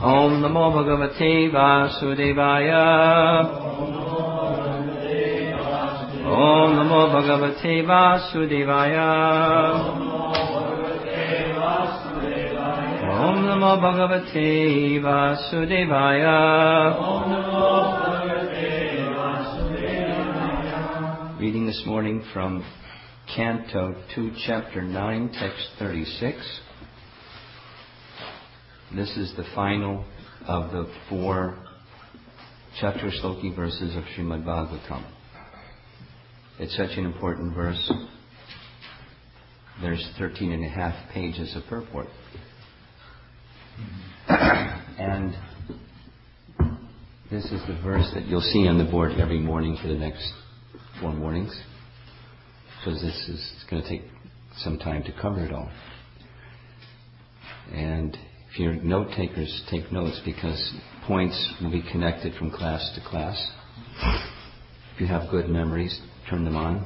Om Namo Bhagavate Vasudevaya. Om Namo Bhagavate Vasudevaya. Om Namo Bhagavate Vasudevaya. Reading this morning from Canto 2, Chapter 9, Text 36. This is the final of the 4 Chaturshloki verses of Srimad Bhagavatam. It's such an important verse. There's 13 and a half pages of purport. And this is the verse that you'll see on the board every morning for the next 4 mornings, because it's going to take some time to cover it all. And if you're note takers, take notes, because points will be connected from class to class. If you have good memories, turn them on.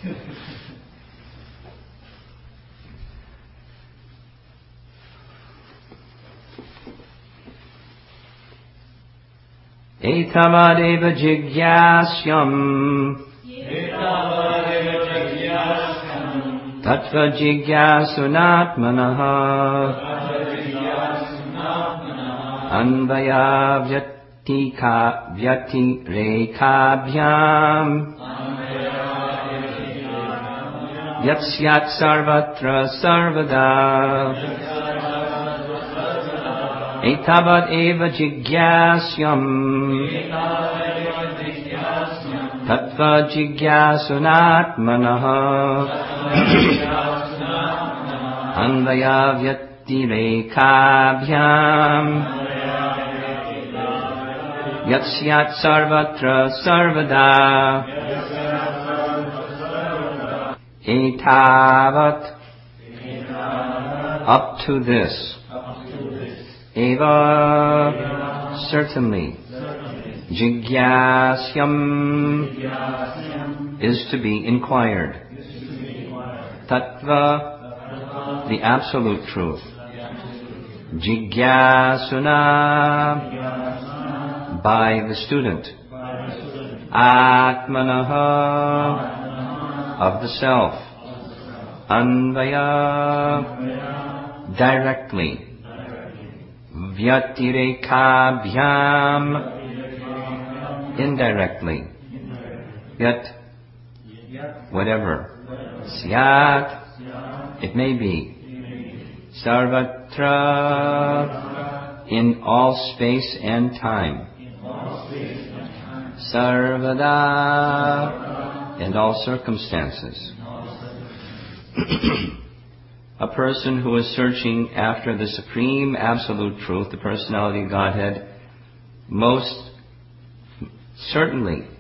Etavadeva jigyasyam Tattva jigyasunatmanaha Anvaya vyati rekabhyam Yatsyat sarvatra sarvada Etavad eva jigyasyam Tattva jigyasunatmanaha Anvaya vyati rekabhyam Yatsyat sarvatra sarvada Etavat, up to this. Eva, certainly. Jigyasyam is to be inquired. Tattva, the absolute truth. Jigyasuna, by the student. Atmanaha, of the self. Anvaya, directly. Vyatirekabhyam, indirectly. Yet, whatever. Syat, it may be. Sarvatra, in all space and time. Sarvada, in all circumstances. A person who is searching after the supreme absolute truth, the personality of Godhead, most certainly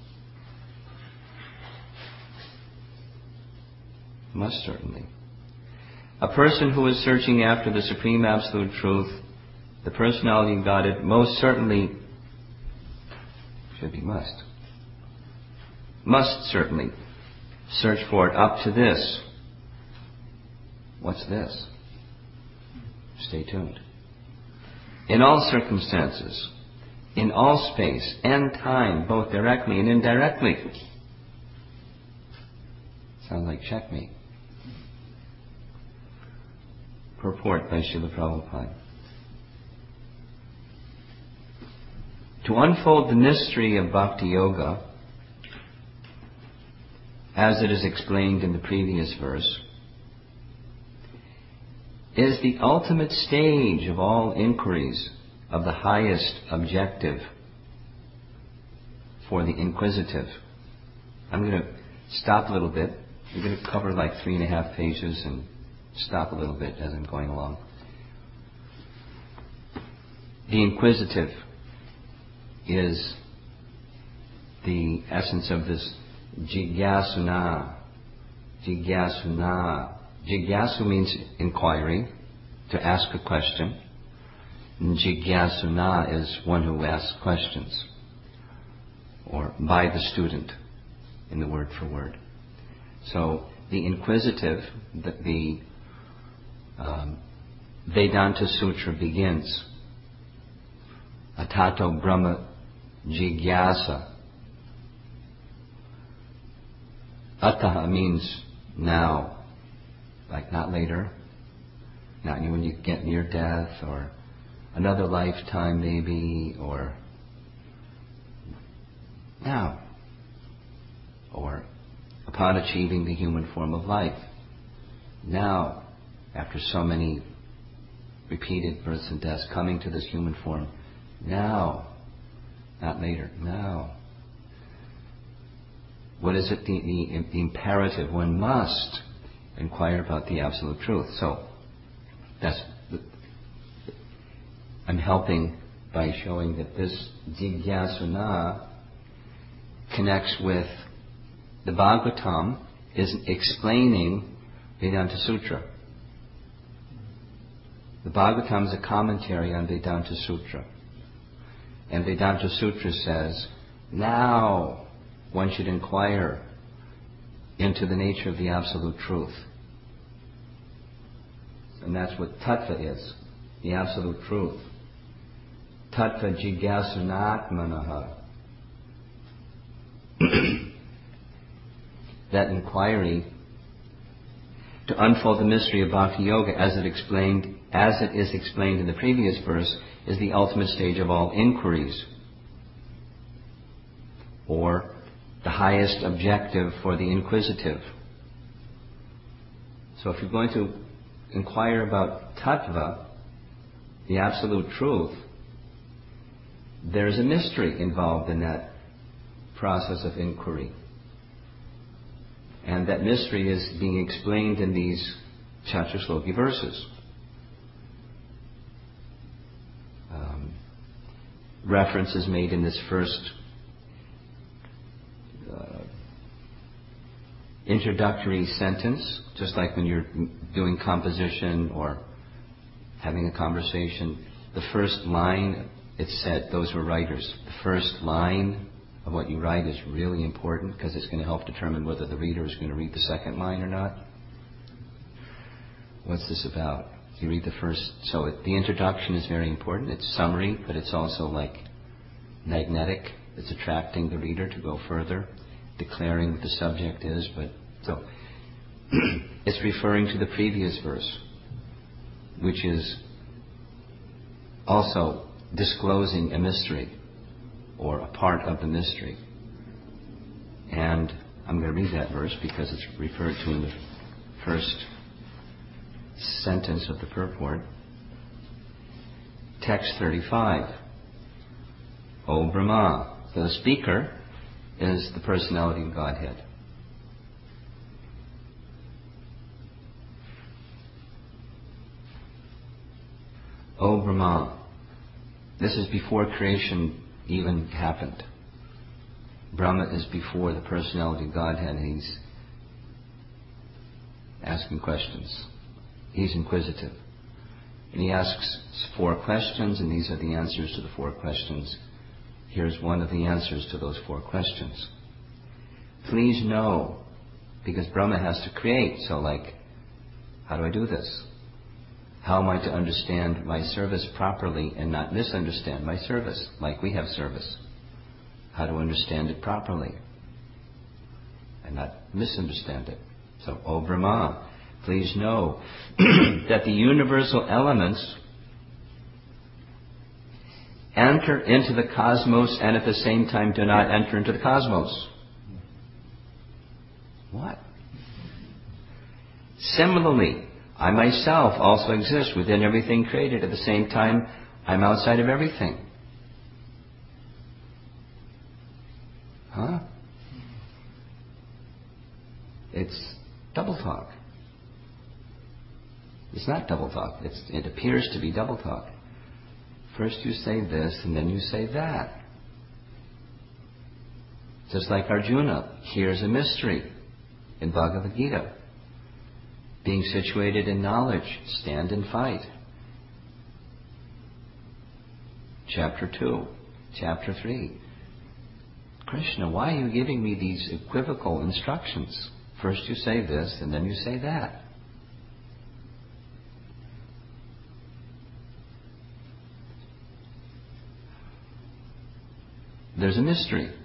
a person who is searching after the supreme absolute truth, the personality of Godhead, most certainly must certainly search for it up to this. What's this? Stay tuned. In all circumstances, in all space and time, both directly and indirectly. Sounds like checkmate. Purport by Srila Prabhupada. To unfold the mystery of Bhakti Yoga, as it is explained in the previous verse, is the ultimate stage of all inquiries of the highest objective for the inquisitive. I'm going to stop a little bit. I'm going to cover like 3.5 pages and stop a little bit as I'm going along. The inquisitive is the essence of this jigyasuna. Jigyasu means inquiry, to ask a question. And jigyasuna is one who asks questions, or by the student, in the word for word. So the inquisitive, the Vedanta Sutra begins Atato Brahma Jigyasa. Ataha means now, like not later, not when you get near death, or another lifetime maybe, or now, or upon achieving the human form of life. Now, after so many repeated births and deaths, coming to this human form, now, not later, now. What is it, the imperative? One must inquire about the absolute truth. So, I'm helping by showing that this jigyasuna connects with the Bhagavatam, is explaining Vedanta Sutra. The Bhagavatam is a commentary on Vedanta Sutra. And Vedanta Sutra says, now one should inquire into the nature of the absolute truth. And that's what tattva is, the absolute truth. Tattva jigyasunatmanaha. That inquiry to unfold the mystery of Bhakti Yoga as it is explained in the previous verse, is the ultimate stage of all inquiries, or the highest objective for the inquisitive. So if you're going to inquire about tattva, the absolute truth, there's a mystery involved in that process of inquiry. And that mystery is being explained in these Chaturshloki verses. Reference is made in this first introductory sentence, just like when you're doing composition or having a conversation. The first line, it's said, those were writers, the first line of what you write is really important because it's going to help determine whether the reader is going to read the second line or not. What's this about? You read the first, so the introduction is very important. It's summary, but it's also like magnetic. It's attracting the reader to go further, declaring what the subject is. But so it's referring to the previous verse, which is also disclosing a mystery or a part of the mystery. And I'm going to read that verse because it's referred to in the first sentence of the purport. Text 35. O Brahma. So the speaker is the personality of Godhead. O Brahma. This is before creation even happened. Brahma is before the personality of Godhead, and he's asking questions. He's inquisitive. And he asks 4 questions, and these are the answers to the 4 questions. Here's one of the answers to those 4 questions. Please know, because Brahma has to create, so like, how do I do this? How am I to understand my service properly and not misunderstand my service, like we have service? How to understand it properly and not misunderstand it. So, O Brahma, please know that the universal elements enter into the cosmos and at the same time do not enter into the cosmos. What? Similarly, I myself also exist within everything created. At the same time, I'm outside of everything. Huh? It's double talk. It's not double talk. It appears to be double talk. First you say this, and then you say that. Just like Arjuna hears a mystery in Bhagavad Gita. Being situated in knowledge, stand and fight. Chapter 2, Chapter 3. Krishna, why are you giving me these equivocal instructions? First you say this, and then you say that. there's a mystery.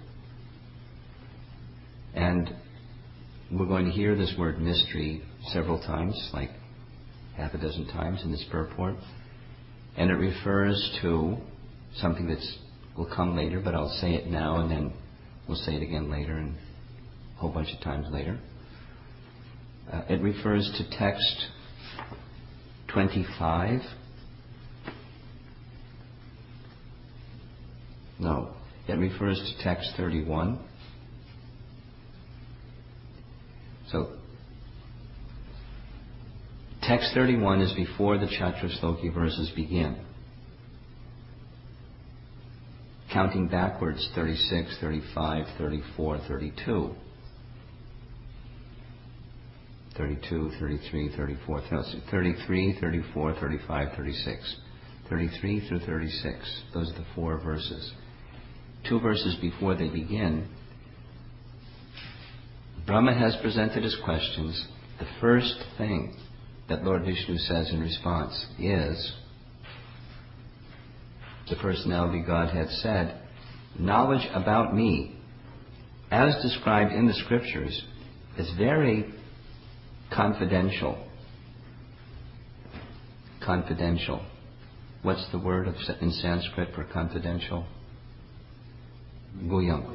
And we're going to hear this word mystery several times, like half a dozen times in this purport. And it refers to something that will come later, but I'll say it now and then we'll say it again later and a whole bunch of times later. It refers to text 25. No, it refers to text 31. So, text 31 is before the Chaturashloki verses begin. Counting backwards, 36, 35, 34, 32. 32, 33, 34, 33, 34, 35, 36. 33 through 36. Those are the 4 verses. 2 verses before they begin, Brahma has presented his questions. The first thing that Lord Vishnu says in response is, the personality Godhead said, knowledge about me, as described in the scriptures, is very confidential. Confidential. What's the word in Sanskrit for confidential? Guyam.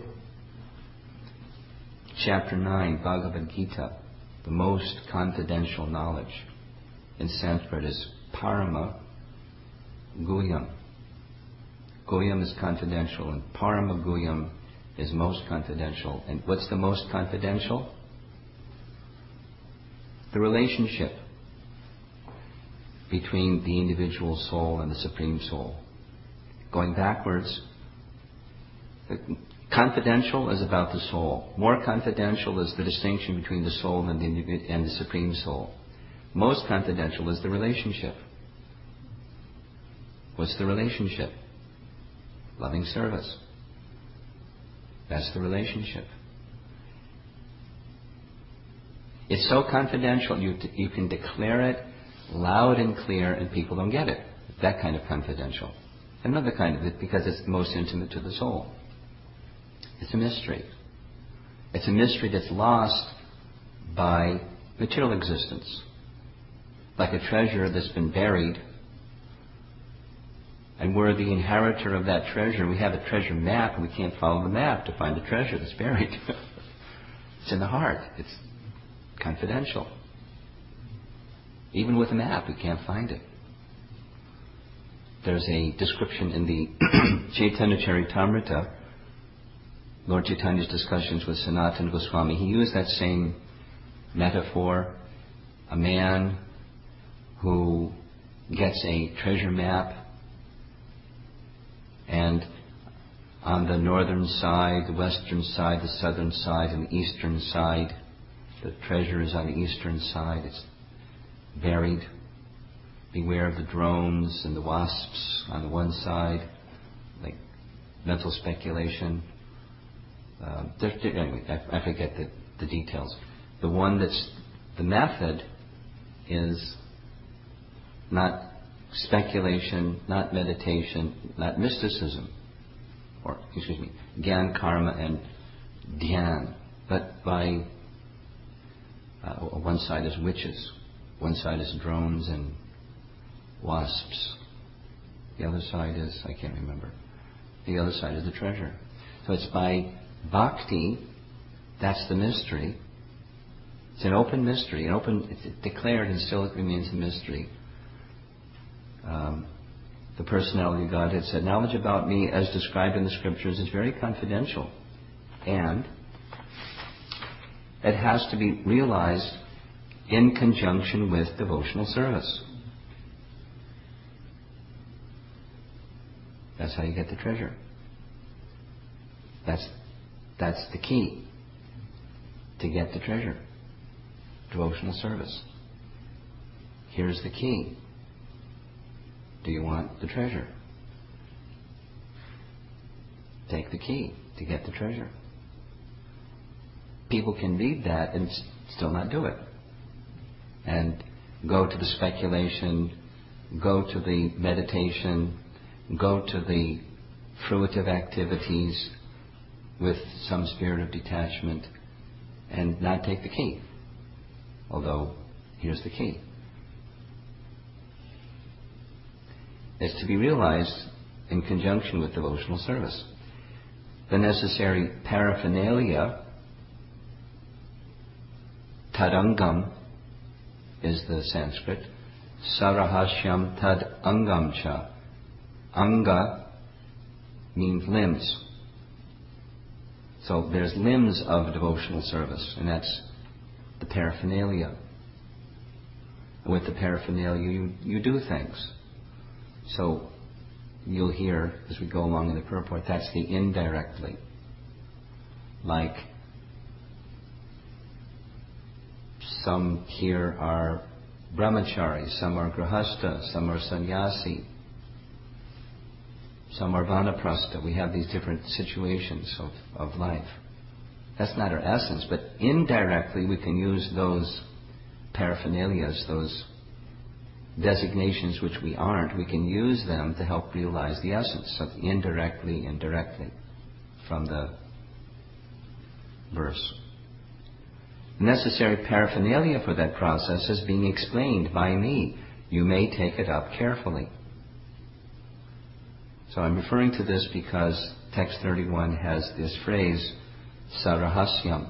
Chapter 9, Bhagavad Gita, the most confidential knowledge in Sanskrit is Parama Guyam. Guyam is confidential, and Parama Guyam is most confidential. And what's the most confidential? The relationship between the individual soul and the Supreme Soul. Going backwards, confidential is about the soul. More confidential is the distinction between the soul and the Supreme Soul. Most confidential is the relationship. What's the relationship? Loving service. That's the relationship. It's so confidential you can declare it loud and clear and people don't get it. That kind of confidential. Another kind of it because it's most intimate to the soul. It's a mystery. It's a mystery that's lost by material existence. Like a treasure that's been buried, and we're the inheritor of that treasure. We have a treasure map, and we can't follow the map to find the treasure that's buried. It's in the heart. It's confidential. Even with a map, we can't find it. There's a description in the Chaitanya Charitamrita, Lord Chaitanya's discussions with Sanatana Goswami. He used that same metaphor. A man who gets a treasure map, and on the northern side, the western side, the southern side, and the eastern side, the treasure is on the eastern side. It's buried. Beware of the drones and the wasps on the one side, like mental speculation. Anyway, I forget the details. The one that's the method is not speculation, not meditation, not mysticism, or Gyan, Karma, and Dhyan, but by one side is witches, one side is drones and wasps, the other side is, I can't remember, the other side is the treasure. So it's by bhakti, that's the mystery. It's an open mystery, it's declared and still it remains a mystery. The personality of Godhead said, knowledge about me as described in the scriptures is very confidential, and it has to be realized in conjunction with devotional service. That's how you get the treasure. That's the key to get the treasure. Devotional service. Here's the key. Do you want the treasure? Take the key to get the treasure. People can read that and still not do it. And go to the speculation, go to the meditation, go to the fruitive activities, with some spirit of detachment and not take the key. Although, here's the key. It's to be realized in conjunction with devotional service. The necessary paraphernalia, tadangam is the Sanskrit, sarahasyam tad angam cha. Anga means limbs. So there's limbs of devotional service, and that's the paraphernalia. With the paraphernalia, you do things. So you'll hear, as we go along in the purport, that's the indirectly. Like, some here are brahmacharis, some are grahastha, some are sannyasi, some are vanaprastha. We have these different situations of life. That's not our essence, but indirectly we can use those paraphernalias, those designations which we aren't, we can use them to help realize the essence. So indirectly from the verse. The necessary paraphernalia for that process is being explained by me. You may take it up carefully. So I'm referring to this because text 31 has this phrase, sarahasyam.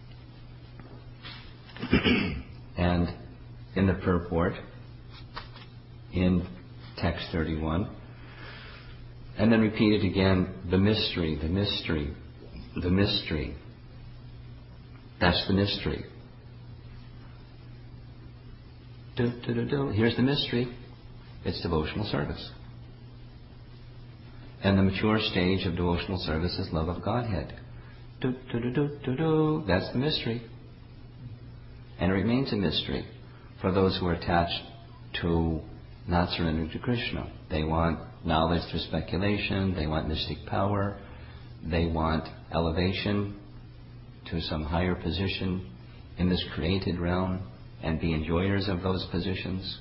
And in the purport, in text 31, and then repeated again, the mystery, the mystery, the mystery. That's the mystery. Here's the mystery. It's devotional service. And the mature stage of devotional service is love of Godhead. That's the mystery. And it remains a mystery for those who are attached to not surrendering to Krishna. They want knowledge through speculation, they want mystic power, they want elevation to some higher position in this created realm and be enjoyers of those positions.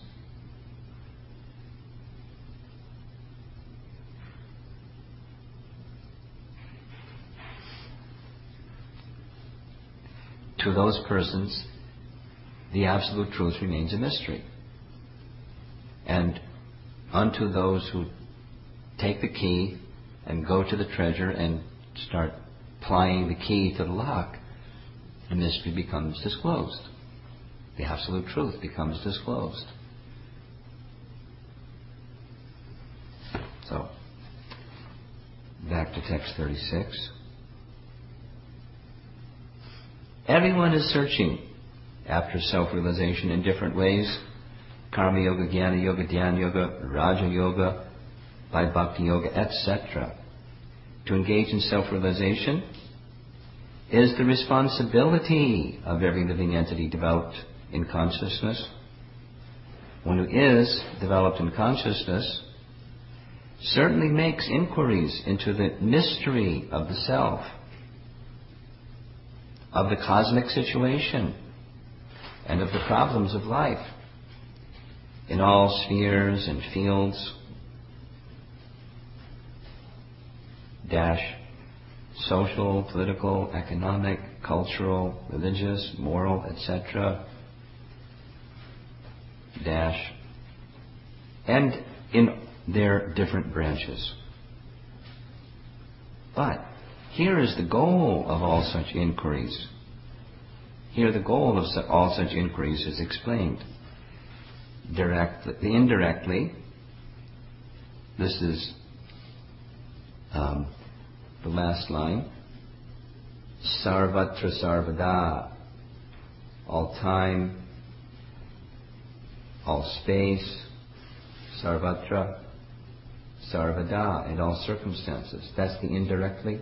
To those persons, the absolute truth remains a mystery. And unto those who take the key and go to the treasure and start plying the key to the lock, the mystery becomes disclosed. The absolute truth becomes disclosed. So, back to text 36. Everyone is searching after self-realization in different ways. Karma Yoga, Jnana Yoga, Dhyana Yoga, Raja Yoga, by Bhakti Yoga, etc. To engage in self-realization is the responsibility of every living entity developed in consciousness. One who is developed in consciousness certainly makes inquiries into the mystery of the self, of the cosmic situation, and of the problems of life in all spheres and fields, social, political, economic, cultural, religious, moral, etc. And in their different branches. But here is the goal of all such inquiries. Here the goal of all such inquiries is explained. Indirectly, this is the last line, sarvatra sarvada, all time, all space, sarvatra, sarvada, in all circumstances. That's the indirectly.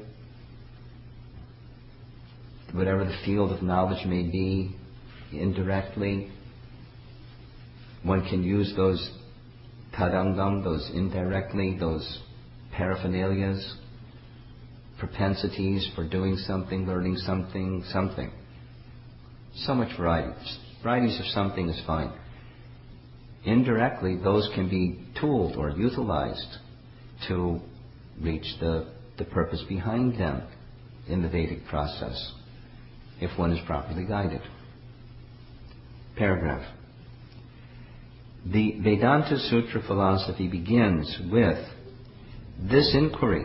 Whatever the field of knowledge may be, indirectly, one can use those tadangam, those indirectly, those paraphernalias, propensities for doing something, learning something. So much variety. Varieties of something is fine. Indirectly, those can be tooled or utilized to reach the purpose behind them in the Vedic process, if one is properly guided. Paragraph. The Vedanta Sutra philosophy begins with this inquiry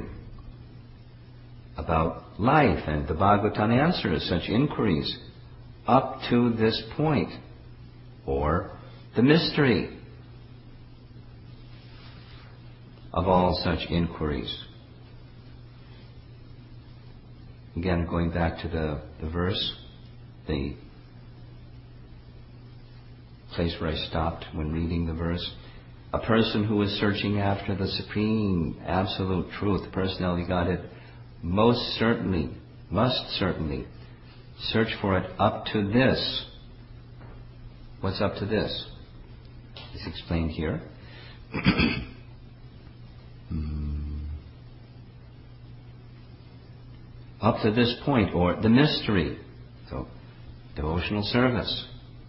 about life, and the Bhagavatam answers such inquiries up to this point, or the mystery of all such inquiries. Again, going back to the verse, the place where I stopped when reading the verse. A person who is searching after the supreme, absolute truth, the personality of Godhead, must certainly search for it up to this. What's up to this? It's explained here. Up to this point, or the mystery. So, devotional service.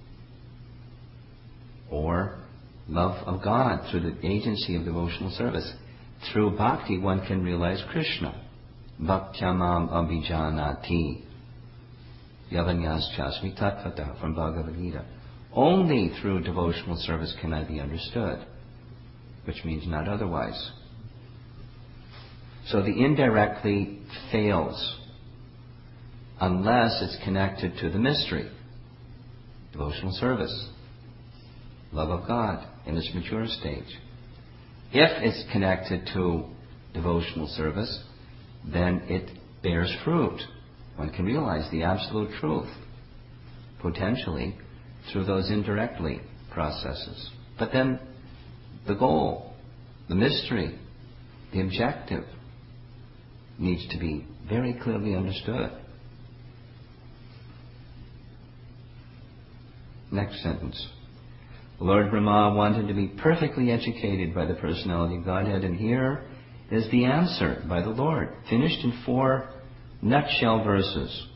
Or love of God through the agency of devotional service. Through bhakti, one can realize Krishna. Bhaktyamam abhijanati. Yavanyas-chasmi tatvata from Bhagavad Gita. Only through devotional service can I be understood, which means not otherwise. So the indirectly fails unless it's connected to the mystery, devotional service, love of God in its mature stage. If it's connected to devotional service, then it bears fruit. One can realize the absolute truth, potentially, through those indirectly processes. But then the goal, the mystery, the objective needs to be very clearly understood. Next sentence. Lord Brahma wanted to be perfectly educated by the personality of Godhead, and here is the answer by the Lord, finished in 4 nutshell verses.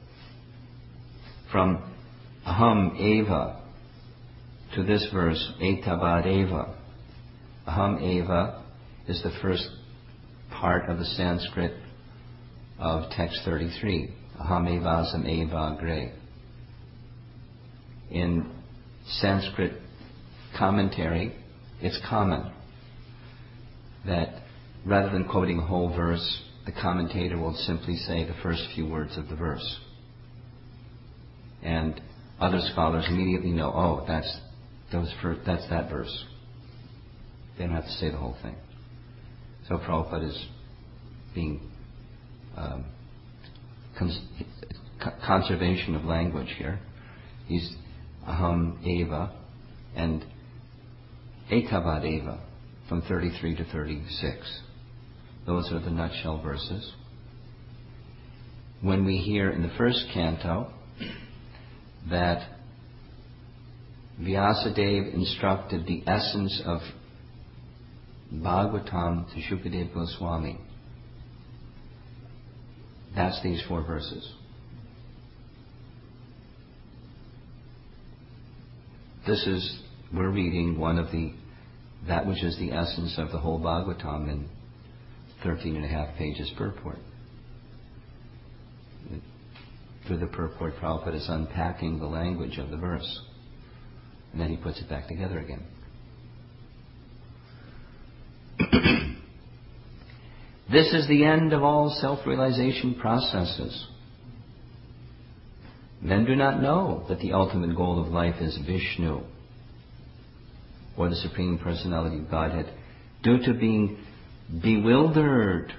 From Aham Eva to this verse, Etavad Eva. Aham Eva is the first part of the Sanskrit of text 33. Aham Evasam Eva Agre. In Sanskrit commentary, it's common that rather than quoting a whole verse, the commentator will simply say the first few words of the verse. And other scholars immediately know, oh, that's that verse. They don't have to say the whole thing. So Prabhupada is being conservation of language here. He's Aham Eva and Etavad Eva from 33 to 36. Those are the nutshell verses. When we hear in the first canto that Vyasadeva instructed the essence of Bhagavatam to Shukadeva Goswami, that's these 4 verses. We're reading that which is the essence of the whole Bhagavatam in 13 and a half pages purport. Through the purport, Prabhupada is unpacking the language of the verse, and then he puts it back together again. This is the end of all self-realization processes. Men do not know that the ultimate goal of life is Vishnu, or the Supreme Personality of Godhead, due to being bewildered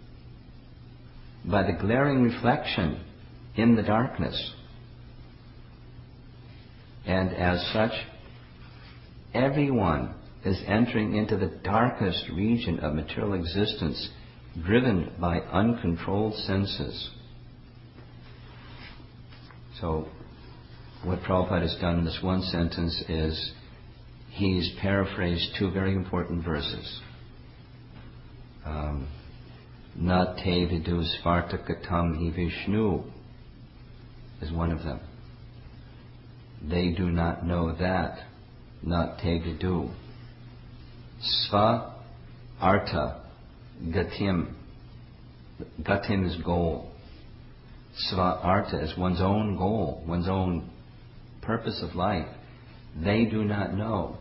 by the glaring reflection in the darkness. And as such, everyone is entering into the darkest region of material existence, driven by uncontrolled senses. So, what Prabhupada has done in this one sentence is he's paraphrased 2 very important verses. Nat te vidu svartakatam hi Vishnu is one of them. They do not know that. Nat te vidu. Sva artha gatim. Gatim is goal. sva-artha, as one's own goal, one's own purpose of life, they do not know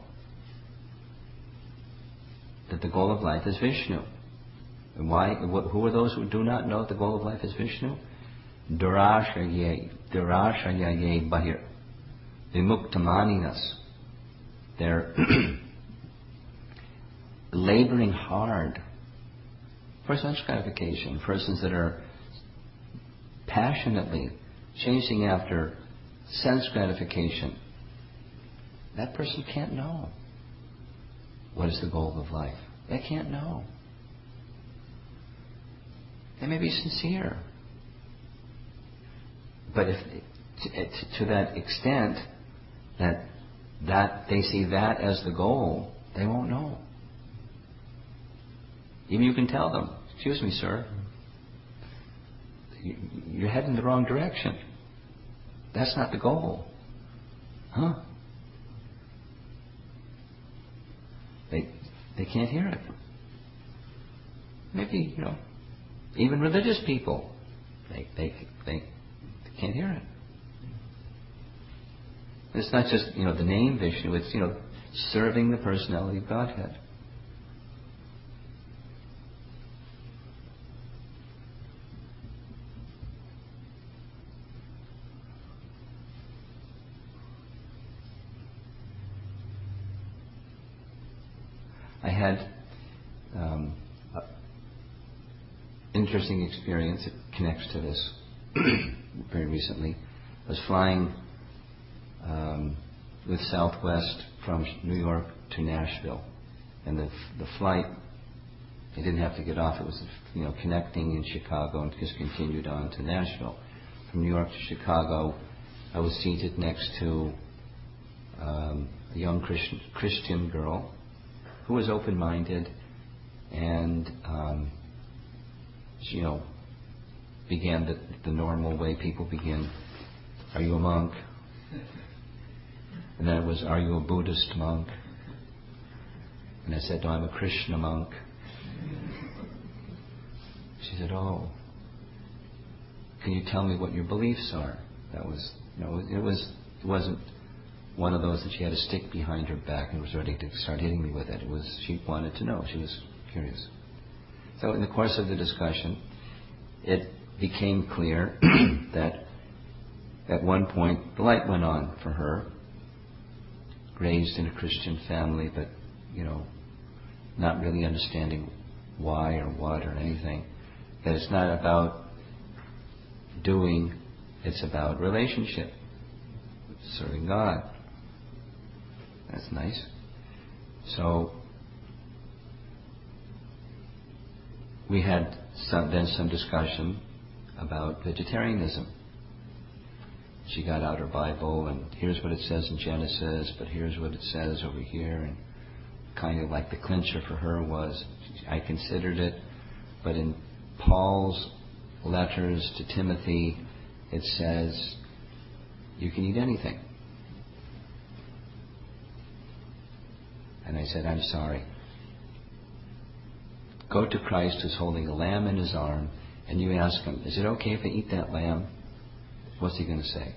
that the goal of life is Vishnu. And why? Who are those who do not know that the goal of life is Vishnu? Durashaye bahir. Vimuktamaninas. They're laboring hard for sense gratification. Persons that are passionately chasing after sense gratification. That person can't know what is the goal of life. They can't know. They may be sincere. But if to that extent that they see that as the goal, they won't know. Even you can tell them, excuse me, sir, you're heading in the wrong direction. That's not the goal. Huh? They can't hear it. Maybe, even religious people, they can't hear it. It's not just, the name Vishnu, it's, serving the personality of Godhead. I had interesting experience. It connects to this very recently. I was flying with Southwest from New York to Nashville, and the flight, I didn't have to get off. It was connecting in Chicago and just continued on to Nashville. From New York to Chicago, I was seated next to a young Christian girl who was open-minded, and she, began the normal way people begin. Are you a monk? And then it was, are you a Buddhist monk? And I said, no, I'm a Krishna monk. She said, oh, can you tell me what your beliefs are? That was, it wasn't one of those that she had a stick behind her back and was ready to start hitting me with it. It was, she wanted to know. She was curious. So in the course of the discussion, it became clear that at one point the light went on for her, raised in a Christian family, but, not really understanding why or what or anything. That it's not about doing, it's about relationship, serving God. That's nice. So we had some discussion about vegetarianism. She got out her Bible, and here's what it says in Genesis, but here's what it says over here, and kind of like the clincher for her was, I considered it, but in Paul's letters to Timothy, it says, you can eat anything. And I said, I'm sorry. Go to Christ who's holding a lamb in his arm, and you ask him, is it okay if I eat that lamb? What's he going to say?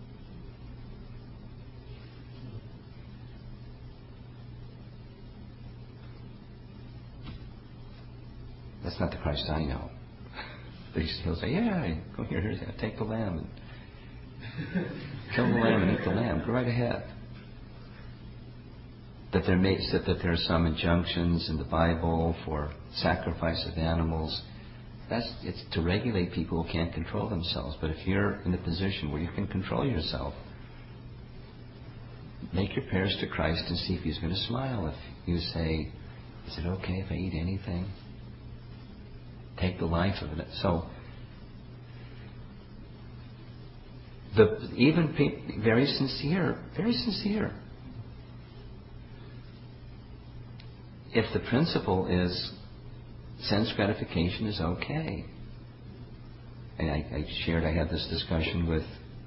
That's not the Christ I know. He'll say, yeah, go here, take the lamb and kill the lamb and eat the lamb. Go right ahead. That there are some injunctions in the Bible for sacrifice of animals. It's to regulate people who can't control themselves. But if you're in a position where you can control yourself, make your prayers to Christ and see if He's going to smile. If you say, is it okay if I eat anything? Take the life of it. So, very sincere. If the principle is sense gratification is okay. And I shared, I had this discussion with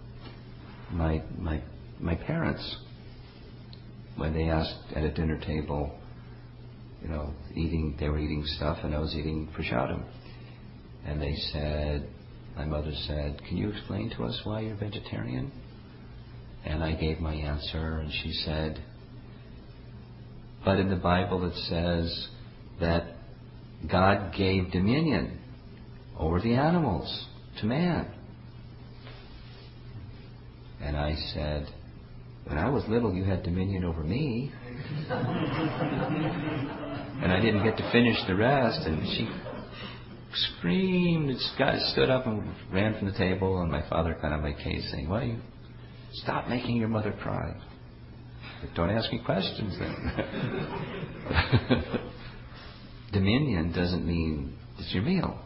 my parents when they asked at a dinner table, they were eating stuff and I was eating prasadam. And they said, my mother said, "Can you explain to us why you're vegetarian?" And I gave my answer, and she said, "But in the Bible it says that God gave dominion over the animals to man." And I said, "When I was little, you had dominion over me." And I didn't get to finish the rest, and she screamed and stood up and ran from the table, and my father got on my case saying, "Why you stop making your mother cry? But don't ask me questions then." Dominion doesn't mean it's your meal.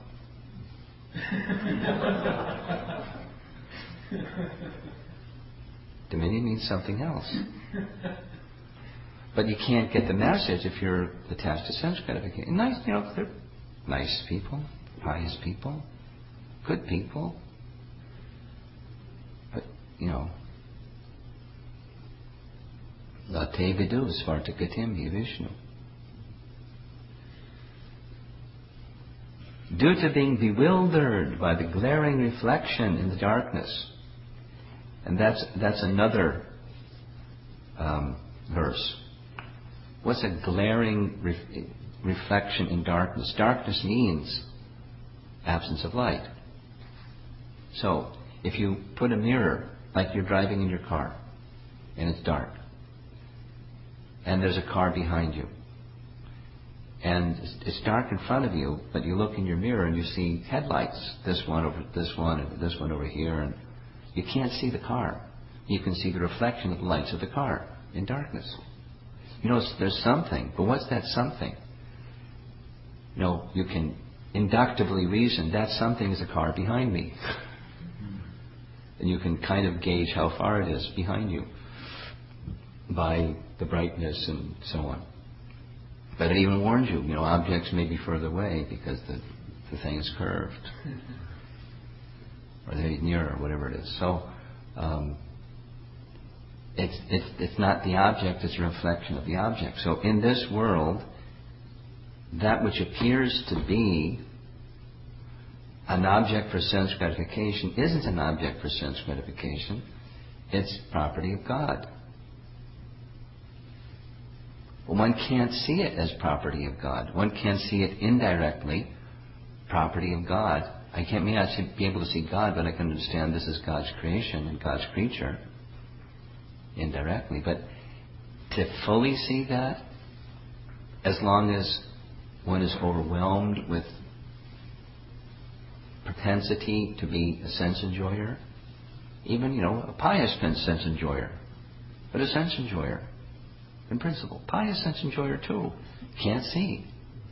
Dominion means something else. But you can't get the message if you're attached to sense gratification. Nice, they're nice people, pious people, good people. But, Late vidu svartagatim Vishnu. Due to being bewildered by the glaring reflection in the darkness. And that's another verse. What's a glaring reflection in darkness? Darkness means absence of light. So, if you put a mirror, like you're driving in your car, and it's dark, and there's a car behind you, and it's dark in front of you, but you look in your mirror and you see headlights, this one over this one, and this one over here, and you can't see the car. You can see the reflection of the lights of the car in darkness. There's something, but what's that something? You can inductively reason that something is a car behind me. And you can kind of gauge how far it is behind you by the brightness and so on. But it even warns you, objects may be further away because the thing is curved. Or they're nearer, whatever it is. So, it's not the object, it's a reflection of the object. So in this world, that which appears to be an object for sense gratification isn't an object for sense gratification. It's property of God. Well, one can't see it as property of God. One can see it indirectly, property of God. I may not be able to see God, but I can understand this is God's creation and God's creature indirectly. But to fully see that, as long as one is overwhelmed with propensity to be a sense enjoyer, even, a pious sense enjoyer, but a sense enjoyer in principle. Pious sense enjoyer too. Can't see.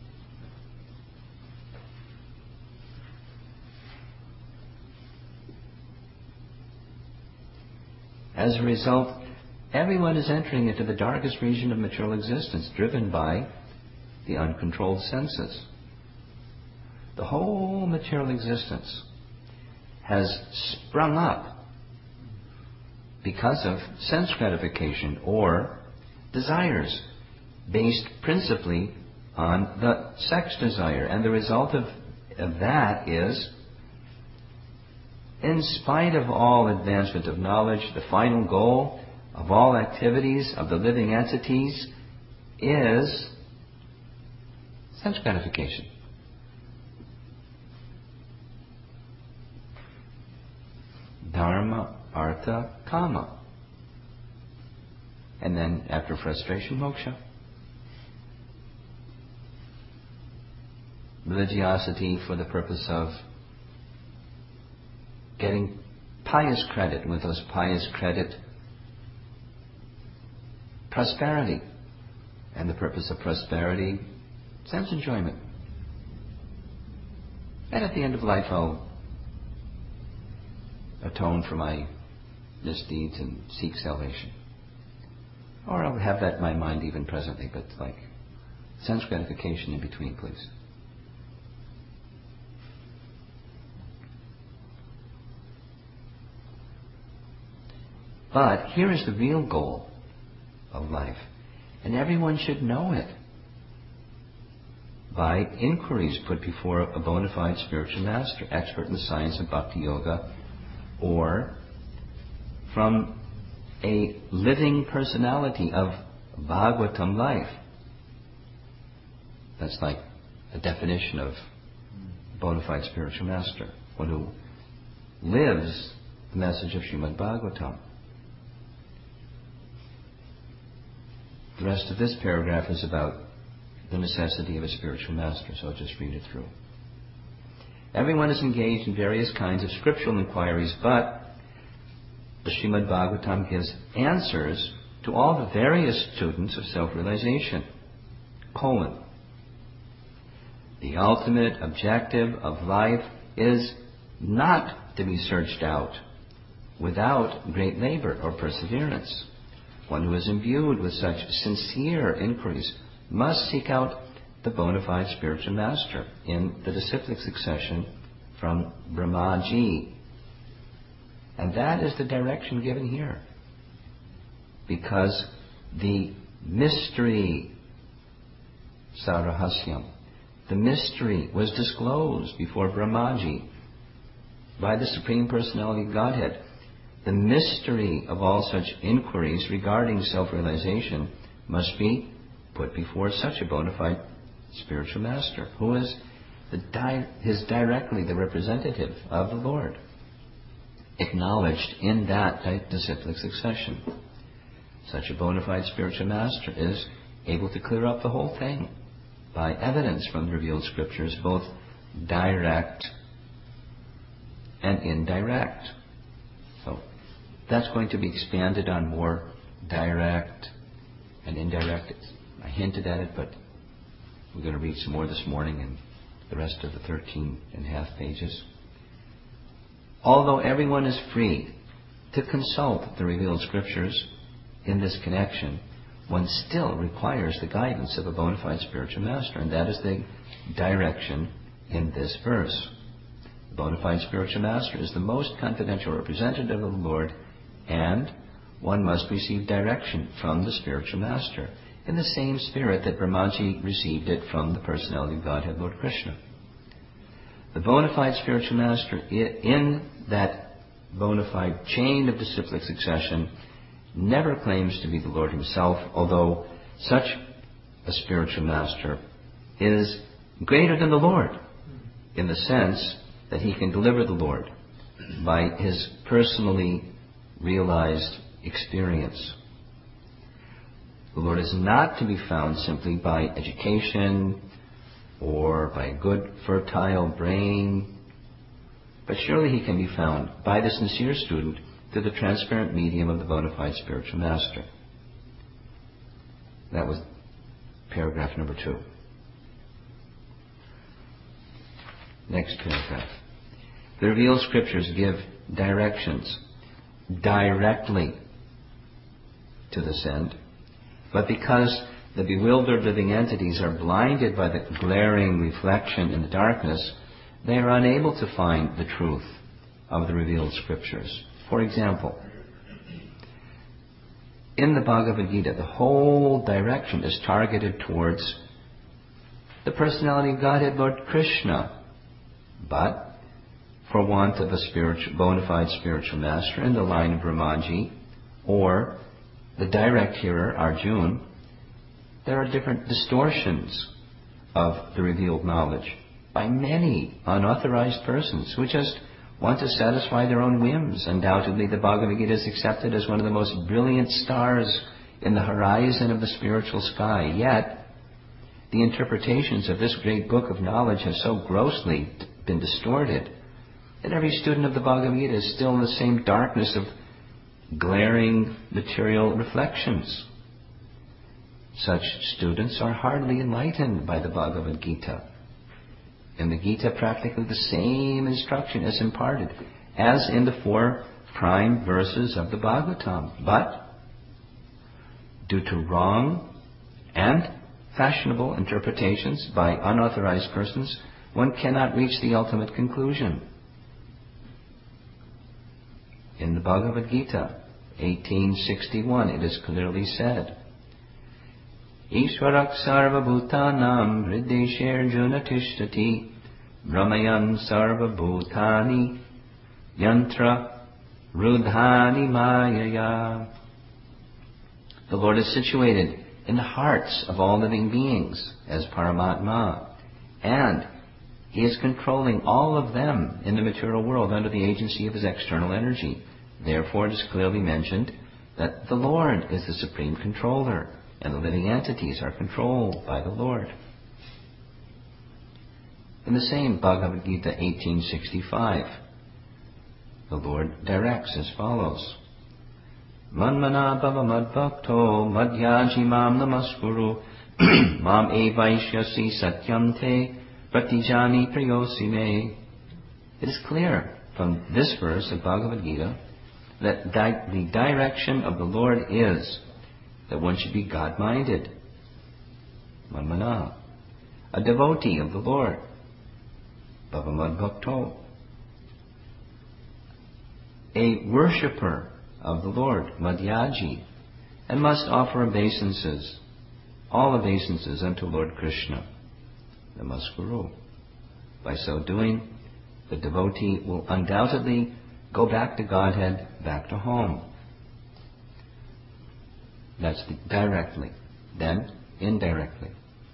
As a result, everyone is entering into the darkest region of material existence, driven by the uncontrolled senses. The whole material existence has sprung up because of sense gratification or desires based principally on the sex desire. And the result of that is, in spite of all advancement of knowledge, the final goal of all activities of the living entities is sense gratification. Dharma, artha, kama. And then, after frustration, moksha. Religiosity for the purpose of getting pious credit. With those pious credit, prosperity. And the purpose of prosperity, sense enjoyment. And at the end of life, I'll atone for my misdeeds and seek salvation. Or I'll have that in my mind even presently, but like sense gratification in between, please. But here is the real goal of life, and everyone should know it. by inquiries put before a bona fide spiritual master, expert in the science of Bhakti Yoga, or from a living personality of Bhagavatam life. That's like a definition of bona fide spiritual master, one who lives the message of Srimad Bhagavatam. The rest of this paragraph is about the necessity of a spiritual master, so I'll just read it through. Everyone is engaged in various kinds of scriptural inquiries, but the Srimad Bhagavatam gives answers to all the various students of self-realization. The ultimate objective of life is not to be searched out without great labor or perseverance. One who is imbued with such sincere inquiries must seek out the bona fide spiritual master in the disciplic succession from Brahmaji. And that is the direction given here. Because the mystery, Sarahasyam, the mystery was disclosed before Brahmaji by the Supreme Personality of Godhead. The mystery of all such inquiries regarding self-realization must be put before such a bona fide spiritual master, who is directly the representative of the Lord, acknowledged in that disciplic succession. Such a bona fide spiritual master is able to clear up the whole thing by evidence from the revealed scriptures, both direct and indirect. So that's going to be expanded on more direct and indirect. I hinted at it, but we're going to read some more this morning in the rest of the 13 and a half pages. Although everyone is free to consult the revealed scriptures in this connection, one still requires the guidance of a bona fide spiritual master, and that is the direction in this verse. The bona fide spiritual master is the most confidential representative of the Lord, and one must receive direction from the spiritual master in the same spirit that Brahmaji received it from the personality of Godhead, Lord Krishna. The bona fide spiritual master in that bona fide chain of disciplic succession never claims to be the Lord himself, although such a spiritual master is greater than the Lord in the sense that he can deliver the Lord by his personally realized experience. The Lord is not to be found simply by education or by a good fertile brain, but surely he can be found by the sincere student through the transparent medium of the bona fide spiritual master. That was paragraph number 2. Next paragraph. The revealed scriptures give directions directly to this end, but because the bewildered living entities are blinded by the glaring reflection in the darkness, they are unable to find the truth of the revealed scriptures. For example, in the Bhagavad Gita, the whole direction is targeted towards the personality of Godhead, Lord Krishna. But for want of a bona fide spiritual master in the line of Brahmaji, or the direct hearer, Arjuna, there are different distortions of the revealed knowledge by many unauthorized persons who just want to satisfy their own whims. Undoubtedly, the Bhagavad Gita is accepted as one of the most brilliant stars in the horizon of the spiritual sky. Yet, the interpretations of this great book of knowledge have so grossly been distorted that every student of the Bhagavad Gita is still in the same darkness of glaring material reflections. Such students are hardly enlightened by the Bhagavad Gita. In the Gita, practically the same instruction is imparted as in the 4 prime verses of the Bhagavatam. But, due to wrong and fashionable interpretations by unauthorized persons, one cannot reach the ultimate conclusion. In the Bhagavad Gita, 1861, it is clearly said, Ishvarak sarva bhutanam hridesherjuna tishtati brahmayan sarva bhutani yantra rudhani mayaya. The Lord is situated in the hearts of all living beings as Paramatma, and He is controlling all of them in the material world under the agency of His external energy. Therefore, it is clearly mentioned that the Lord is the supreme controller, and the living entities are controlled by the Lord. In the same Bhagavad Gita 1865, the Lord directs as follows: Manmana bhava madbhakto madhyaji mam namaskuru mam evaishyasi satyam te pratijani priyosime. It is clear from this verse of Bhagavad Gita that the direction of the Lord is that one should be God-minded. Manmana, a devotee of the Lord. Bhava madbhakto, a worshipper of the Lord, madhyaji, and must offer obeisances, all obeisances unto Lord Krishna, namaskuru. By so doing, the devotee will undoubtedly go back to Godhead, back to home. That's directly. Then, indirectly.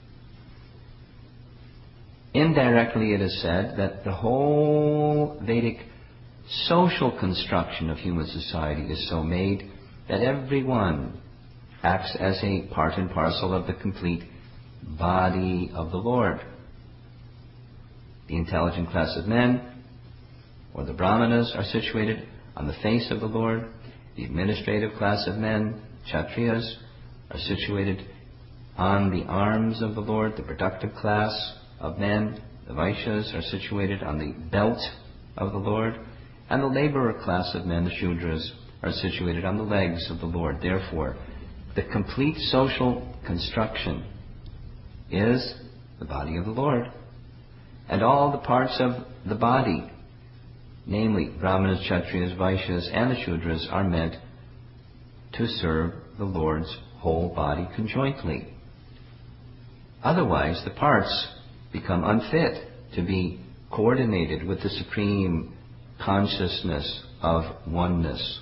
Indirectly, it is said that the whole Vedic social construction of human society is so made that everyone acts as a part and parcel of the complete body of the Lord. The intelligent class of men, or the brahmanas, are situated on the face of the Lord. The administrative class of men, kshatriyas, are situated on the arms of the Lord. The productive class of men, the vaishyas, are situated on the belt of the Lord. And the laborer class of men, the shudras, are situated on the legs of the Lord. Therefore, the complete social construction is the body of the Lord. And all the parts of the body, namely brahmanas, kshatriyas, vaishyas, and the shudras, are meant to serve the Lord's whole body conjointly. Otherwise, the parts become unfit to be coordinated with the supreme consciousness of oneness.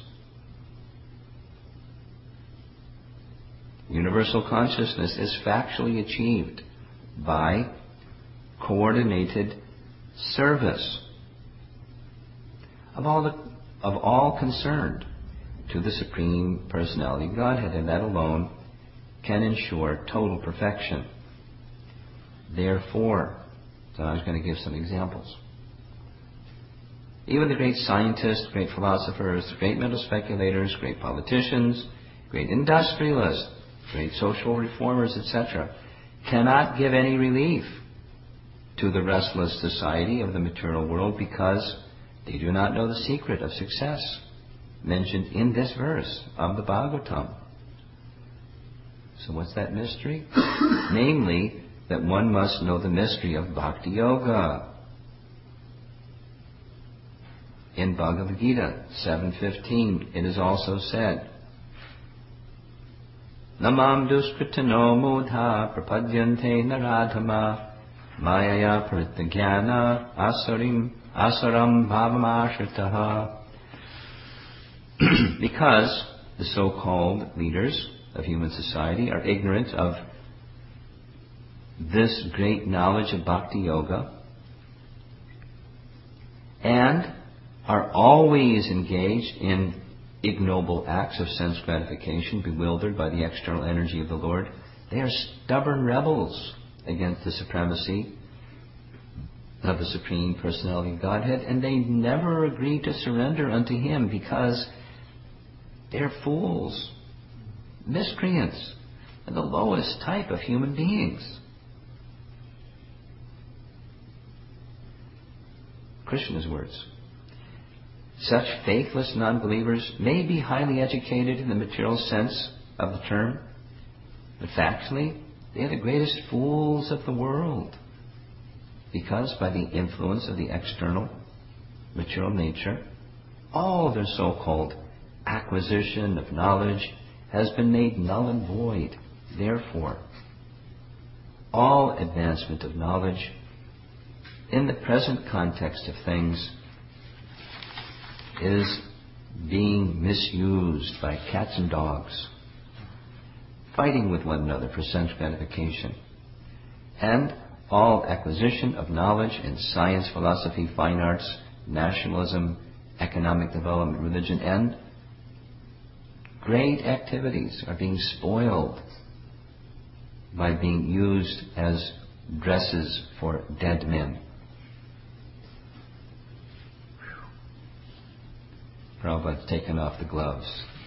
Universal consciousness is factually achieved by coordinated service of all concerned to the Supreme Personality of Godhead, and that alone can ensure total perfection. Therefore, so I was going to give some examples. Even the great scientists, great philosophers, great mental speculators, great politicians, great industrialists, great social reformers, etc., cannot give any relief to the restless society of the material world because they do not know the secret of success mentioned in this verse of the Bhagavatam. So what's that mystery? Namely, that one must know the mystery of Bhakti Yoga. In Bhagavad Gita 7:15, it is also said, Namam duskritano mudha prapadyante naradhama mayaya prithagyana asaram bhavamashitaha. Because the so-called leaders of human society are ignorant of this great knowledge of Bhakti Yoga and are always engaged in ignoble acts of sense gratification, bewildered by the external energy of the Lord, they are stubborn rebels against the supremacy of the Supreme Personality of Godhead, and they never agree to surrender unto Him because they're fools, miscreants, and the lowest type of human beings. Krishna's words. Such faithless non-believers may be highly educated in the material sense of the term, but factually, they are the greatest fools of the world, because by the influence of the external material nature, all their so-called acquisition of knowledge has been made null and void. Therefore, all advancement of knowledge in the present context of things is being misused by cats and dogs, fighting with one another for sense gratification. And all acquisition of knowledge in science, philosophy, fine arts, nationalism, economic development, religion, and great activities are being spoiled by being used as dresses for dead men. Prabhupada's taken off the gloves.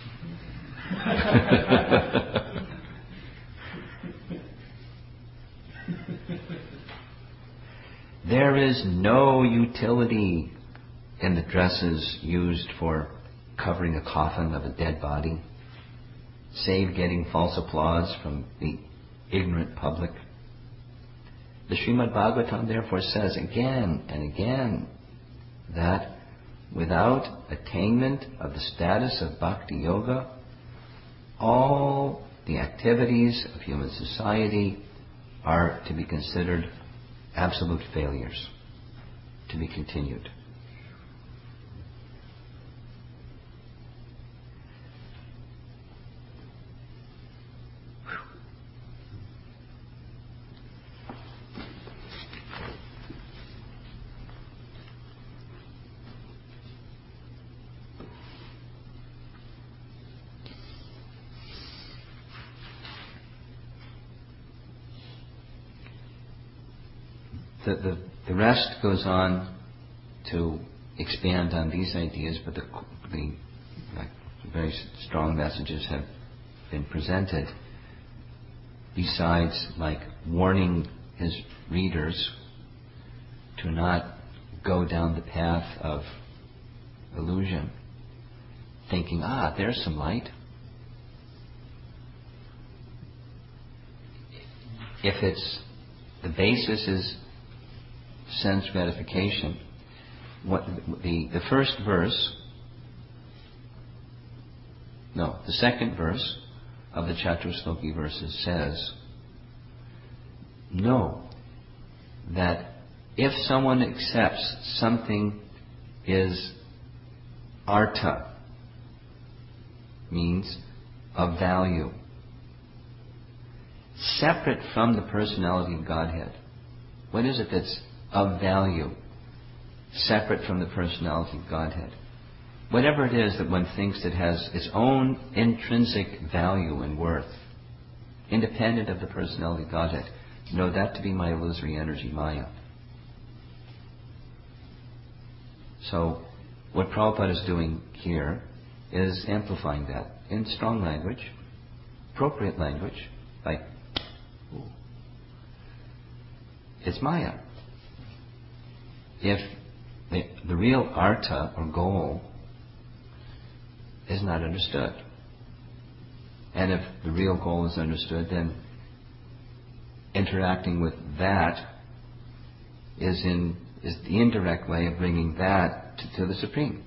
There is no utility in the dresses used for covering a coffin of a dead body, save getting false applause from the ignorant public. The Srimad Bhagavatam therefore says again and again that without attainment of the status of Bhakti Yoga, all the activities of human society are to be considered absolute failures, to be continued. The rest goes on to expand on these ideas, but the very strong messages have been presented. Besides, warning his readers to not go down the path of illusion, thinking, there's some light. If the basis is sense gratification, the second verse of the Chaturshloki verses says, know that if someone accepts something is artha, means of value, separate from the personality of Godhead. What is it that's of value, separate from the personality of Godhead? Whatever it is that one thinks that has its own intrinsic value and worth, independent of the personality of Godhead, know that to be my illusory energy, Maya. So, what Prabhupada is doing here is amplifying that in strong language, appropriate language, it's Maya. If the real artha or goal is not understood, and if the real goal is understood, then interacting with that is the indirect way of bringing that to the Supreme,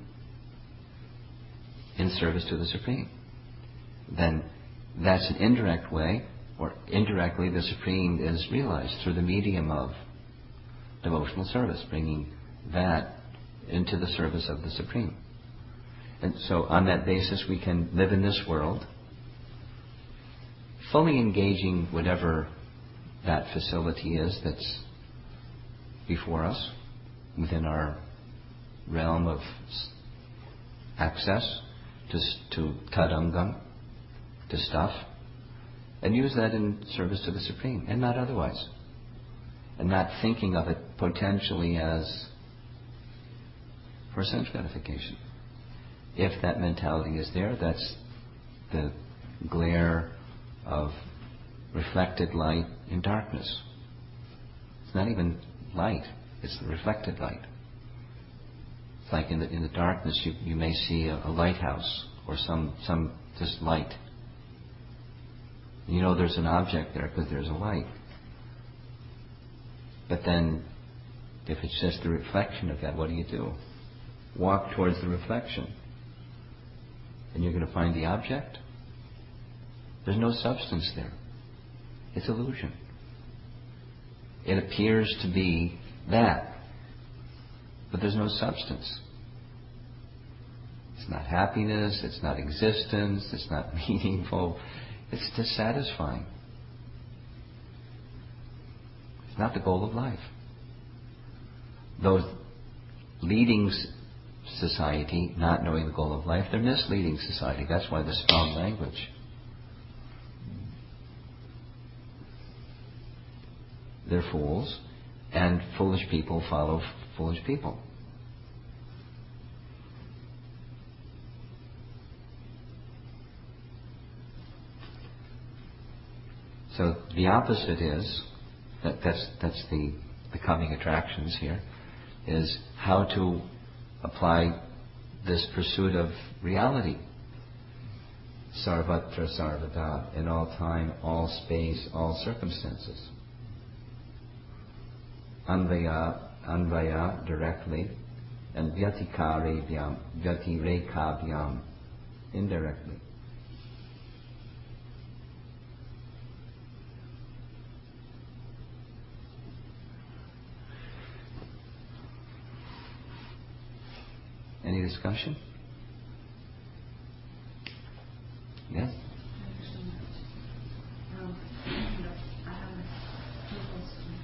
in service to the Supreme. Then that's an indirect way, or indirectly the Supreme is realized through the medium of devotional service, bringing that into the service of the Supreme. And so on that basis we can live in this world, fully engaging whatever that facility is that's before us, within our realm of access to tadangam, to stuff, and use that in service to the Supreme, and not otherwise. And not thinking of it potentially as for sense gratification. If that mentality is there, that's the glare of reflected light in darkness. It's not even light, it's the reflected light. It's like in the darkness you may see a lighthouse or some just light. You know there's an object there because there's a light. But then, if it's just the reflection of that, what do? Walk towards the reflection. And you're going to find the object? There's no substance there. It's illusion. It appears to be that, but there's no substance. It's not happiness, it's not existence, it's not meaningful, it's dissatisfying. It's not the goal of life. Those leading society, not knowing the goal of life, they're misleading society. That's why there's strong language. They're fools, and foolish people follow foolish people. So the opposite is, that's the coming attractions here, is how to apply this pursuit of reality. Sarvatra sarvada, in all time, all space, all circumstances. Anvaya, directly, and vyatirekabhyam, indirectly. Any discussion? Yes? I have two questions.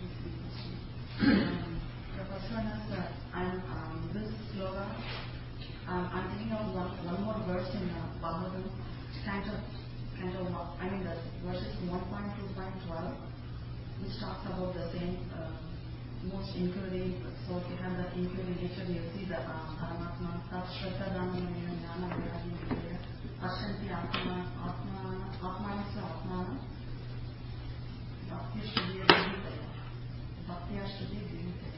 The first one is this sloga. I'm thinking of one more verse in Bhagavatam. Kind of. I mean, the verses 1.2.12, which talks about the same most inquiry. So if you have that inquiry nature, you see the Paramatma, Tat Shraddha Dhamma Jnana Vairagya Ashanti Atmana Atmana Bhakti Shuddhi Givitaya. Bhakti Shuddhi Givitaya.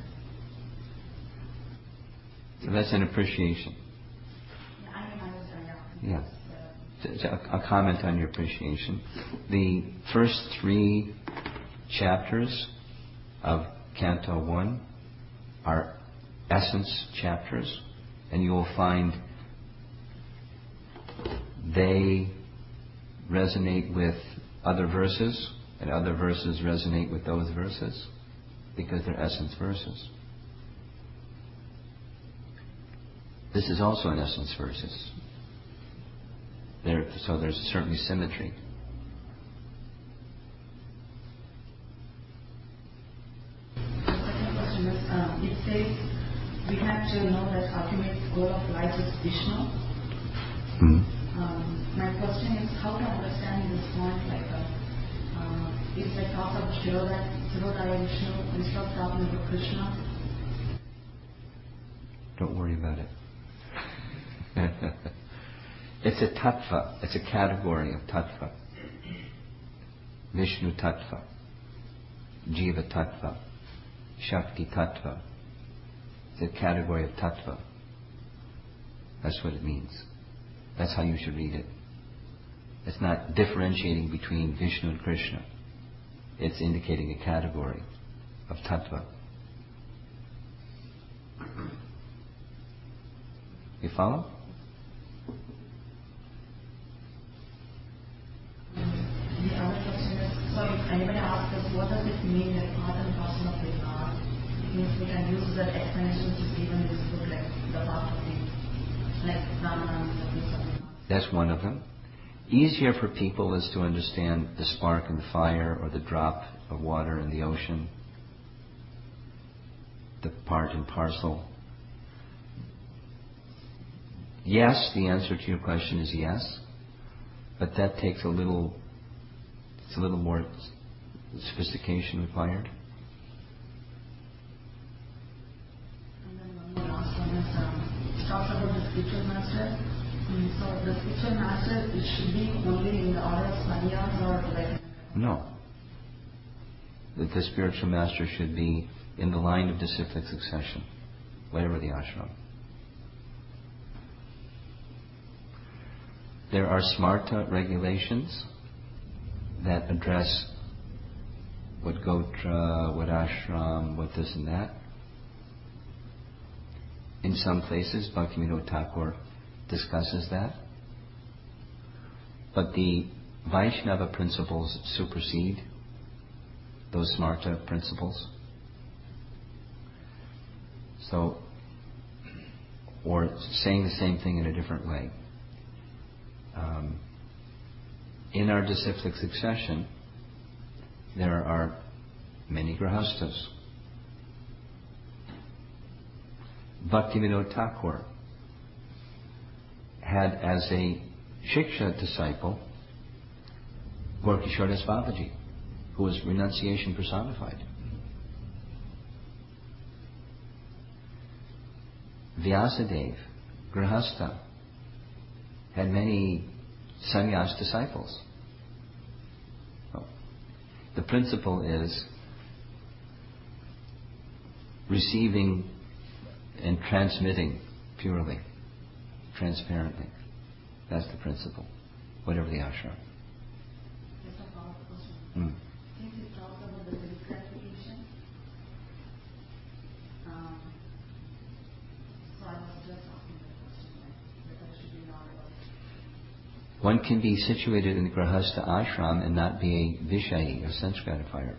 So that's an appreciation. Yeah, I understand. Yeah. A comment on your appreciation. The first 3 chapters of Canto 1 are essence chapters, and you will find they resonate with other verses, and other verses resonate with those verses, because they're essence verses. This is also an essence verses. So there's certainly symmetry. It says we have to know that ultimate goal of life is Vishnu. My question is how to understand this point. It's like talk of Shirodaya Vishnu instead of talking about Krishna. Don't worry about it. It's a tattva. It's a category of tattva. Vishnu tattva, Jiva tattva, Shakti tattva. It's a category of tattva. That's what it means. That's how you should read it. It's not differentiating between Vishnu and Krishna. It's indicating a category of tattva. You follow? The other question is, so if anybody asks us, what does it mean, like part and parcel of the God? It means we can use that explanation to see even this book, like the part of things, like Brahman and That's one of them. Easier for people is to understand the spark in the fire or the drop of water in the ocean, the part and parcel. Yes, the answer to your question is yes, but that takes a little more sophistication required. And then one more last one is, it talks about the spiritual master. So the spiritual master, it should be only in the order of sannyas or like... No. The spiritual master should be in the line of disciplic succession, whatever the ashram. There are smarta regulations that address what gotra, what ashram, what this and that. In some places, Bhaktivinoda Thakur discusses that. But the Vaishnava principles supersede those smarta principles. So, or saying the same thing in a different way. In our disciplic succession, there are many grahastas. Bhaktivinoda Thakur had as a Shiksha disciple Gorkishore Das Babaji, who was renunciation personified. Vyasadeva, Grahastha, had many sannyas disciples. The principle is receiving and transmitting purely, transparently. That's the principle, whatever the ashram. Just a follow-up question. Since you talked about the self-gratification, so I was just asking the question, whether it should be not about. One can be situated in the Grahastha ashram and not be a Vishayi, a sense gratifier,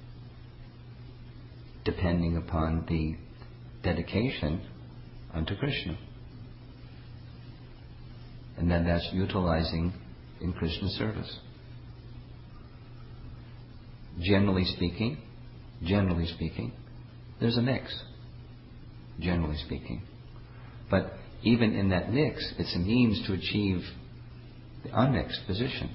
depending upon the dedication unto Krishna. And then that's utilizing in Krishna service. Generally speaking, there's a mix. Generally speaking. But even in that mix, it's a means to achieve the unmixed position.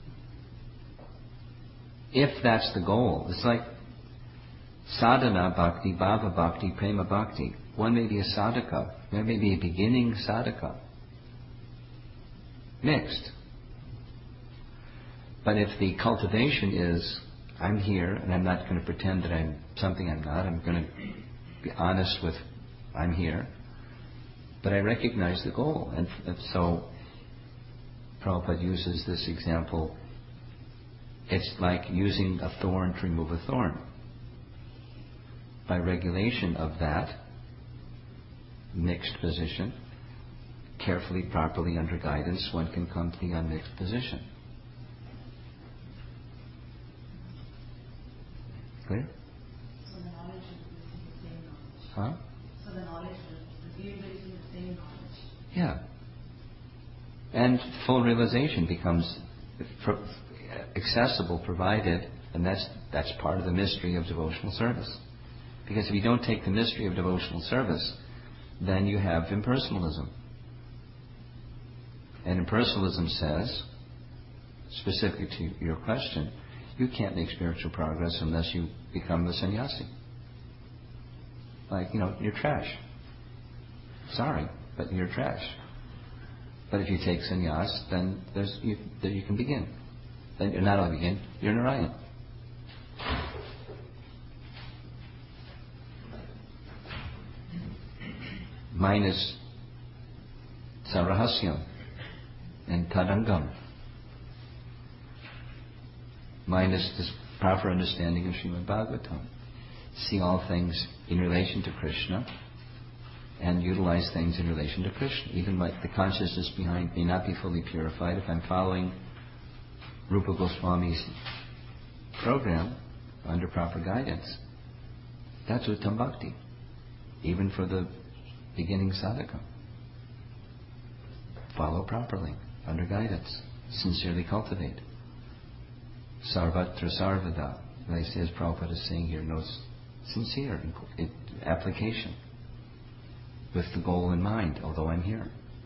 If that's the goal, it's like sadhana bhakti, bhava bhakti, prema bhakti. One may be a sadhaka, one may be a beginning sadhaka. Mixed. But if the cultivation is, I'm here and I'm not going to pretend that I'm something I'm not, I'm going to be honest with I'm here, but I recognize the goal. And so Prabhupada uses this example. It's like using a thorn to remove a thorn. By regulation of that mixed position, carefully, properly, under guidance, one can come to the unmixed position. Clear? So the knowledge is the same knowledge. Huh? So the knowledge is the same knowledge. Yeah. And full realization becomes accessible, provided, and that's part of the mystery of devotional service. Because if you don't take the mystery of devotional service, then you have impersonalism. And impersonalism says, specifically to your question, you can't make spiritual progress unless you become the sannyasi. Like, you're trash. Sorry, but you're trash. But if you take sannyas, then you can begin. Then you're not only begin, you're Narayan. Minus Sarahasyam and Tadangam. Minus this proper understanding of Srimad Bhagavatam. See all things in relation to Krishna and utilize things in relation to Krishna. Even like the consciousness behind may not be fully purified. If I'm following Rupa Goswami's program under proper guidance, that's Uttam Bhakti. Even for the beginning sadhaka. Follow properly, under guidance. Sincerely cultivate. Sarvatra Sarvada. Like as Prabhupada is saying here, sincere application. With the goal in mind, although I'm here.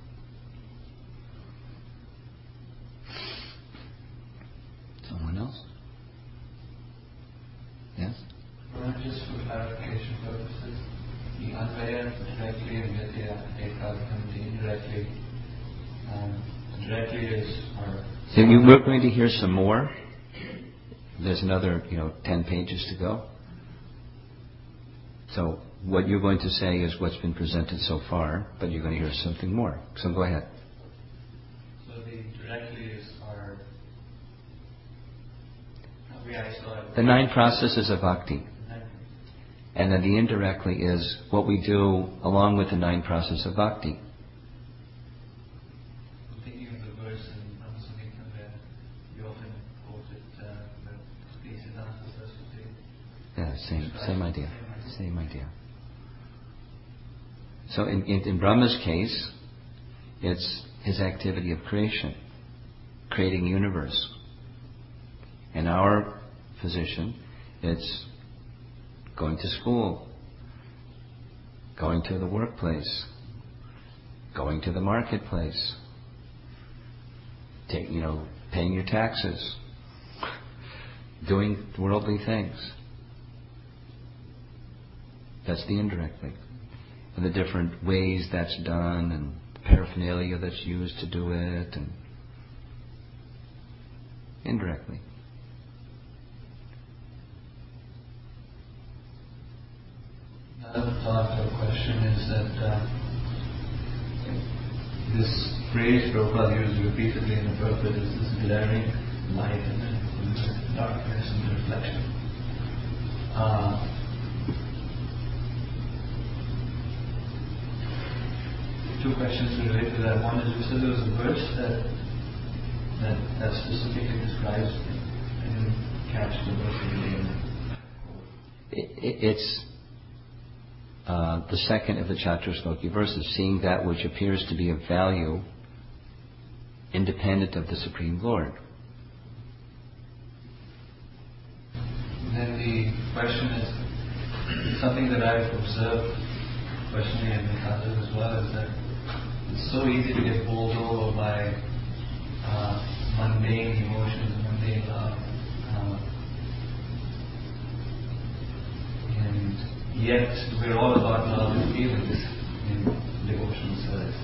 Someone else? Yes? Well, just for clarification purposes, the Advaya directly and Vidya Ekadam, the indirectly, directly is our... So we're going to hear some more. There's another, 10 pages to go. So what you're going to say is what's been presented so far, but you're going to hear something more. So go ahead. So the directly is our... The 9 processes of bhakti. And then the indirectly is what we do along with the 9 processes of bhakti. I'm thinking of the verse in Brahma-samhita where you often quote it, that the Siddhanta Saraswati. Yeah, same idea. Same idea. So in Brahma's case, it's his activity of creation, creating universe. In our position, it's going to school, going to the workplace, going to the marketplace, paying your taxes, doing worldly things. That's the indirectly. And the different ways that's done and the paraphernalia that's used to do it, and indirectly. Another thought or question is that this phrase Prabhupada used repeatedly in the purport is this glaring light and then darkness and reflection. Two questions related to that. One is, you said there was a verse that specifically describes it. I didn't catch the verse of the name. It's the second of the Chaturshloki verses, seeing that which appears to be of value independent of the Supreme Lord. Then the question is, something that I've observed personally and with others as well, is that it's so easy to get bowled over by mundane emotions, mundane love. And yet, we're all about love and feelings in devotional service.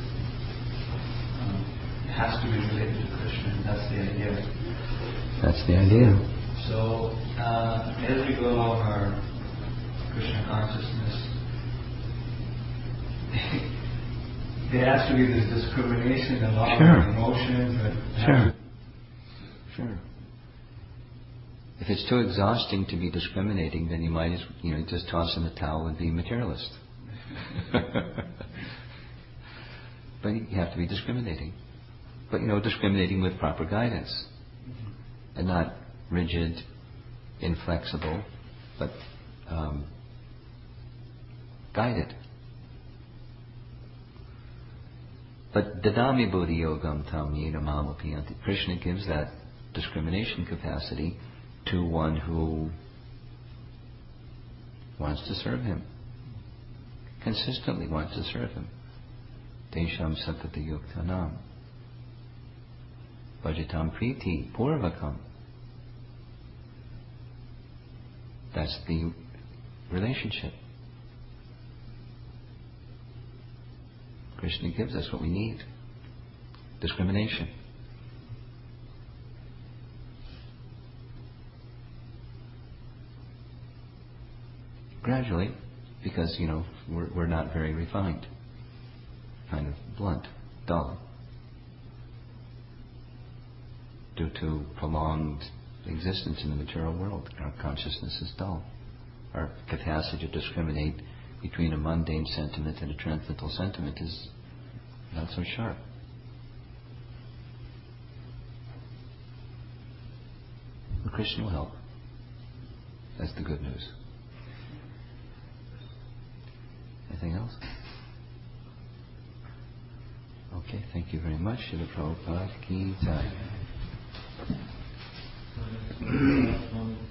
It has to be related to Krishna, that's the idea. That's the idea. So, as we go along our Krishna consciousness, there has to be this discrimination along with emotion. Sure. If it's too exhausting to be discriminating, then you might just toss in the towel and be a materialist. But you have to be discriminating. But discriminating with proper guidance. And not rigid, inflexible, but guided. But dadami buddhi yogam tam yena mamapiyanti. Krishna gives that discrimination capacity to one who wants to serve him, consistently wants to serve him. Desham satata yuktanam bhajatam priti purvakam. That's the relationship. Krishna gives us what we need. Discrimination. Gradually, because, we're not very refined. Kind of blunt, dull. Due to prolonged existence in the material world, our consciousness is dull. Our capacity to discriminate between a mundane sentiment and a transcendental sentiment is not so sharp. But Krishna will help. That's the good news. Anything else? Okay, thank you very much. Srila Prabhupada Ki Jai.